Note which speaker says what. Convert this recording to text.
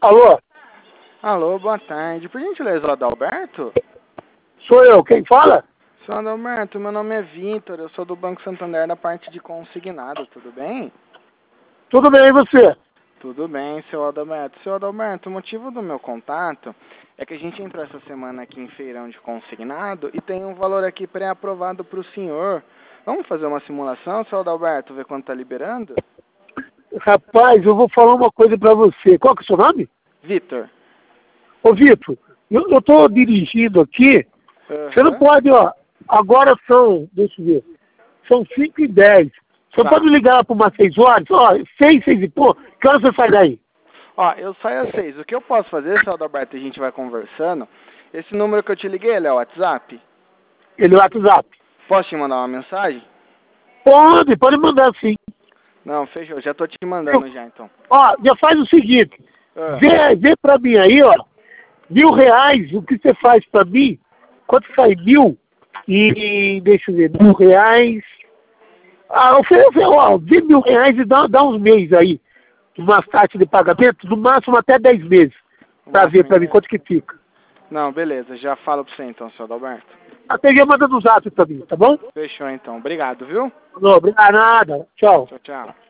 Speaker 1: Alô?
Speaker 2: Alô, boa tarde. Por gentileza, o Adalberto?
Speaker 1: Sou eu, quem fala?
Speaker 2: Seu Adalberto, meu nome é Vitor, eu sou do Banco Santander da parte de consignado, tudo bem?
Speaker 1: Tudo bem, e você?
Speaker 2: Tudo bem, seu Adalberto. Seu Adalberto, o motivo do meu contato é que a gente entrou essa semana aqui em feirão de consignado e tem um valor aqui pré-aprovado para o senhor. Vamos fazer uma simulação, seu Adalberto, ver quanto está liberando?
Speaker 1: Rapaz, eu vou falar uma coisa pra você. Qual que é o seu nome?
Speaker 2: Vitor.
Speaker 1: Ô, Vitor, eu tô dirigindo aqui. Você não
Speaker 2: Aham.
Speaker 1: pode, ó. Agora são, deixa eu ver, são 5h10. Você
Speaker 2: Tá.
Speaker 1: pode ligar lá por umas 6 horas? Ó, 6 e pouco. Que horas você sai daí?
Speaker 2: Ó, eu saio às 6. O que eu posso fazer, seu Adalberto, a gente vai conversando. Esse número que eu te liguei, ele é o WhatsApp?
Speaker 1: Ele no WhatsApp.
Speaker 2: Posso te mandar uma mensagem?
Speaker 1: Pode mandar sim.
Speaker 2: Não, fechou. Já tô te mandando já, então.
Speaker 1: Ó, já faz o seguinte.
Speaker 2: Ah,
Speaker 1: Vê pra mim aí, ó. R$ 1.000, o que você faz pra mim? Quanto sai 1.000? E deixa eu ver, R$ 1.000. Ó, vê R$ 1.000 e dá uns meses aí. Umas taxas de pagamento, no máximo até 10 meses.
Speaker 2: o
Speaker 1: Pra ver
Speaker 2: máximo
Speaker 1: pra mim
Speaker 2: ainda.
Speaker 1: quanto que fica.
Speaker 2: Não, beleza. Já falo pra você então, seu Adalberto.
Speaker 1: A TV manda no zap pra mim, tá bom?
Speaker 2: Fechou então. Obrigado, viu?
Speaker 1: Não, obrigado, nada. Tchau.
Speaker 2: Tchau, tchau.